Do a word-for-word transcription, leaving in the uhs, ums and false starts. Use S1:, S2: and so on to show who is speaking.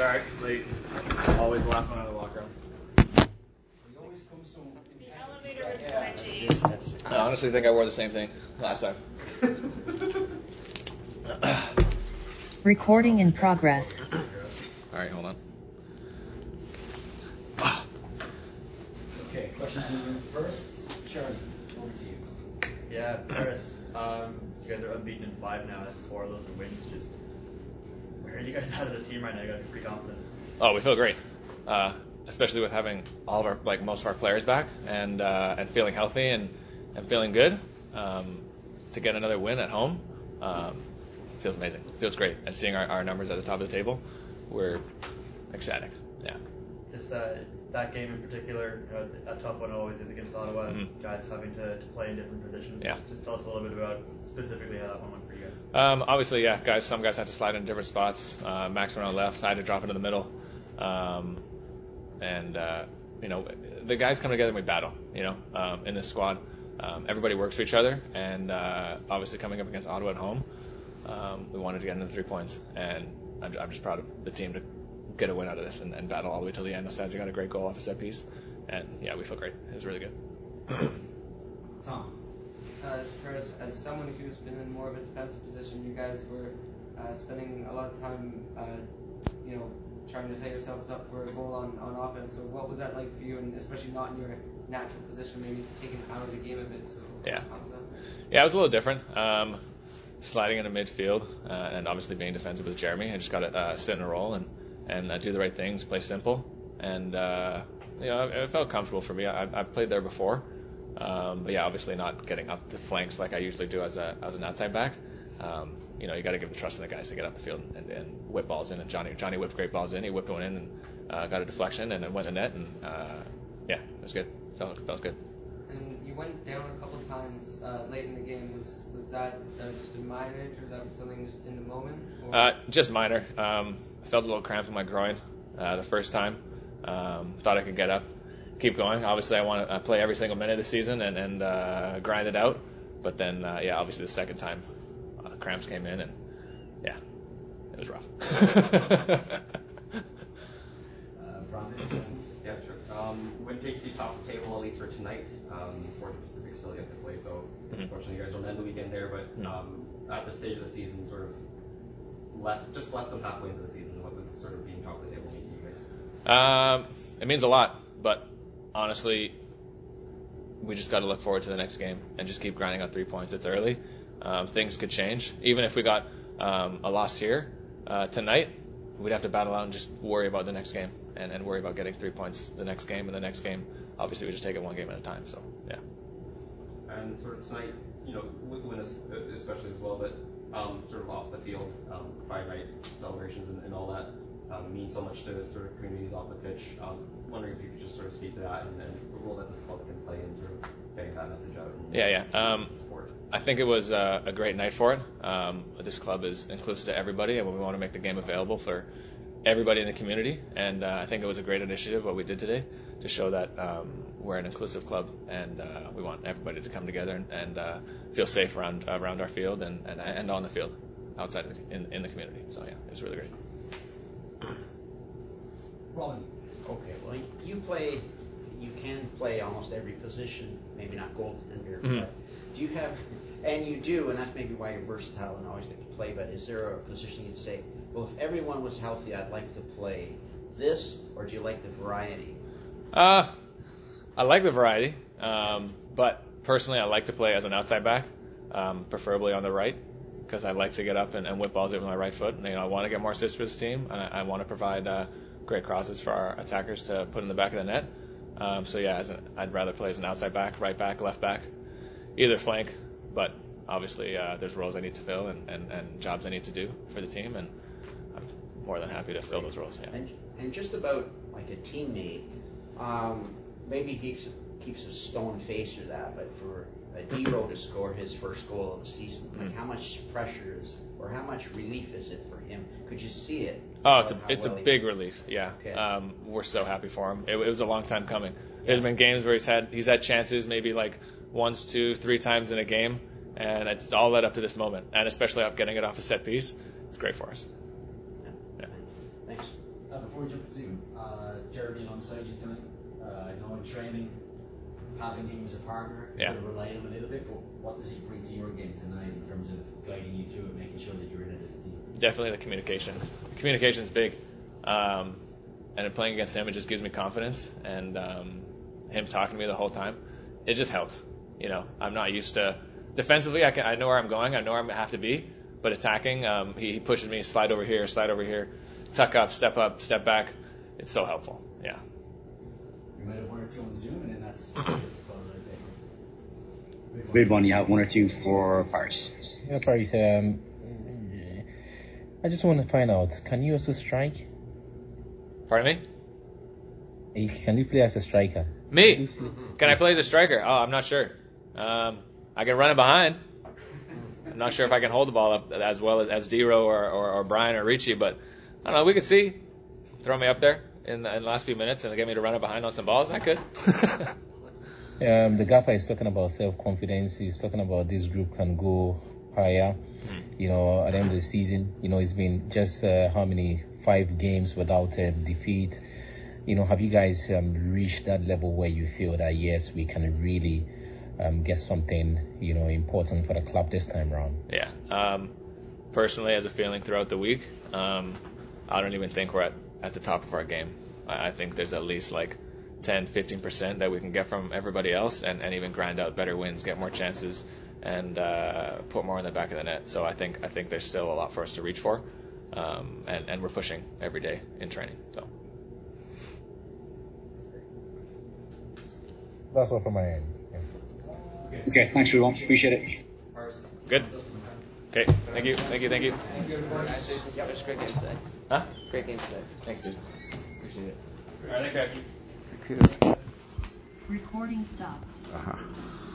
S1: Sorry, late. Always the last one out of the locker room.
S2: You always come so.
S3: The elevator is glitchy.
S1: I honestly think I wore the same thing last time.
S4: Recording in progress.
S1: All right, hold on.
S2: Okay, questions in the room first. Charlie, over to you.
S5: Yeah, Paris, um, you guys are unbeaten in five now, and four of those are wins. Just where are you guys out of the team right now? You guys are pretty confident.
S1: Oh, we feel great, uh, especially with having all of our, like most of our players back and uh, and feeling healthy and, and feeling good. Um, to get another win at home um, feels amazing. Feels great, and seeing our, our numbers at the top of the table, we're ecstatic. Yeah.
S5: Just uh, that game in particular, you know, a tough one always is against Ottawa.
S1: Mm-hmm.
S5: Guys having to, to play in different positions.
S1: Yeah.
S5: Just, just tell us a little bit about specifically how that one went for you guys.
S1: Um, obviously, yeah, guys. Some guys had to slide in different spots. Uh, Max went on left. I had to drop into the middle. Um, and uh, you know, the guys come together and we battle. You know, um, in this squad, um, everybody works for each other. And uh, obviously, coming up against Ottawa at home, um, we wanted to get into the three points. And I'm, I'm just proud of the team to get a win out of this and, and battle all the way till the end. Osadzie got a great goal off a set piece, and yeah, we feel great. It was really good.
S2: Tom.
S6: Uh, Paris, as someone who's been in more of a defensive position, you guys were uh, spending a lot of time, uh, you know, trying to set yourselves up for a goal on, on offense. So what was that like for you, and especially not in your natural position, maybe taken out of the game a bit? So
S1: Yeah.
S6: how was that?
S1: Yeah, it was a little different. Um, sliding into midfield uh, and obviously being defensive with Jeremy, I just got to uh, sit in a role and and uh, do the right things, play simple, and uh, you know, it, it felt comfortable for me. I, I've played there before, um, but yeah, obviously not getting up the flanks like I usually do as a as an outside back. Um, you know, you got to give the trust to the guys to get up the field and, and whip balls in. And Johnny Johnny whipped great balls in. He whipped one in and uh, got a deflection and it went in the net. And uh, yeah, it was good. Felt felt good.
S6: And you went down a couple times uh, late in the game. Was was that uh, just a minor injury, or was that something just in the moment? Or?
S1: Uh, just minor. Um, I felt a little cramp in my groin uh, the first time. Um, thought I could get up, keep going. Obviously, I want to play every single minute of the season and, and uh, grind it out. But then, uh, yeah, obviously the second time, uh, cramps came in, and yeah, it was rough.
S2: Uh, Brandon.
S7: Yeah, sure. Um, when takes you top of the table, at least for tonight, um, for the Pacific still yet to play, so
S1: Mm-hmm.
S7: unfortunately you guys don't end the weekend there, but um, at the stage of the season, sort of less, just less than halfway into the season, what does sort of being top of the table mean to you guys?
S1: Um, it means a lot, but honestly, we just got to look forward to the next game and just keep grinding out three points. It's early. Um, things could change. Even if we got um, a loss here uh, tonight, we'd have to battle out and just worry about the next game and, and worry about getting three points the next game and the next game. Obviously, we just take it one game at a time. So, yeah.
S7: And sort of tonight, you know, with the win especially as well, but um, sort of off the field, um, Friday night celebrations and, and all that um, mean so much to sort of communities off the pitch. Um, wondering if you could just sort of speak to that and, and the role that this club can play in sort of getting that message out and
S1: Yeah, yeah. Um,
S7: support.
S1: I think it was uh, a great night for it. Um, this club is inclusive to everybody, and we want to make the game available for everybody in the community. And uh, I think it was a great initiative what we did today to show that um, we're an inclusive club, and uh, we want everybody to come together and, and uh, feel safe around around our field and, and, and on the field, outside of the, in, in the community. So yeah, it was really great.
S2: Robin.
S8: Okay, well, you play, you can play almost every position, maybe not goaltender,
S1: Mhm.
S8: but do you have, and you do, and that's maybe why you're versatile and always get to play, but is there a position you'd say, well, if everyone was healthy, I'd like to play this, or do you like the variety?
S1: Uh, I like the variety, um, but personally I like to play as an outside back, um, preferably on the right, because I like to get up and, and whip balls in with my right foot. And, you know, I want to get more assists for this team, and I, I want to provide uh, great crosses for our attackers to put in the back of the net. Um, so yeah, as an, I'd rather play as an outside back, right back, left back, either flank. But obviously uh, there's roles I need to fill and, and, and jobs I need to do for the team, and I'm more than happy to fill those roles. Yeah.
S8: And, and just about like a teammate, um, maybe he keeps, keeps a stone face or that, but for a D-Row to score his first goal of the season, like
S1: Mm.
S8: how much pressure is, or how much relief is it for him? Could you see it?
S1: Oh, it's a
S8: How
S1: it's a
S8: well he-
S1: big relief. Yeah,
S8: Okay.
S1: um, we're so happy for him. It, it was a long time coming. There's been games where he's had he's had chances, maybe like once, two, three times in a game, and it's all led up to this moment. And especially off getting it off a set piece, it's great for us.
S8: Yeah.
S1: Yeah.
S8: Thanks.
S2: Uh, before we jump to Zoom, uh, Jeremy alongside you tonight. Uh, I know in training, having him as a partner, you
S1: Yeah.
S2: could rely on him a little bit, but what does he bring to your game tonight in terms of guiding you through it, making sure that you're in it as a team?
S1: Definitely the communication. Communication is big. Um, and then playing against him, it just gives me confidence. And um, him talking to me the whole time, it just helps. You know, I'm not used to defensively. I can, I know where I'm going. I know where I have to be. But attacking, um, he, he pushes me, slide over here, slide over here, tuck up, step up, step back. It's so helpful. Yeah.
S2: We might have one or two on Zoom, and then that's
S4: Big one, you have one or two for Paris.
S9: Yeah, Paris. Um, I just want to find out, can you also strike?
S1: Pardon me?
S9: Can you play as a striker?
S1: Me? Can I play as a striker? Oh, I'm not sure. Um, I can run it behind. I'm not sure if I can hold the ball up as well as, as Dero or, or, or Brian or Ricci, but I don't know. We could see. Throw me up there in the, in the last few minutes and get me to run it behind on some balls. I could.
S9: um, the gaffer is talking about self-confidence. He's talking about this group can go higher. Mm-hmm. You know, at the end of the season, you know, it's been just uh, how many five games without a defeat. You know, have you guys um, reached that level where you feel that yes, we can really um, get something, you know, important for the club this time around?
S1: Yeah. Um, personally, as a feeling throughout the week, um, I don't even think we're at, at the top of our game. I, I think there's at least like ten, fifteen percent that we can get from everybody else and, and even grind out better wins, get more chances, and uh, put more in the back of the net. So I think I think there's still a lot for us to reach for, um, and, and we're pushing every day in training. So.
S9: That's all from my end.
S4: Yeah. Okay, thanks everyone. Appreciate it.
S1: Good. Okay, thank you, thank you, thank you.
S6: Thank you, everyone. Congratulations. Yep. Great game today.
S1: Huh?
S6: Great game today.
S1: Thanks, dude. Appreciate it.
S6: All right,
S1: thanks, guys.
S10: Recording stopped.
S4: Uh-huh.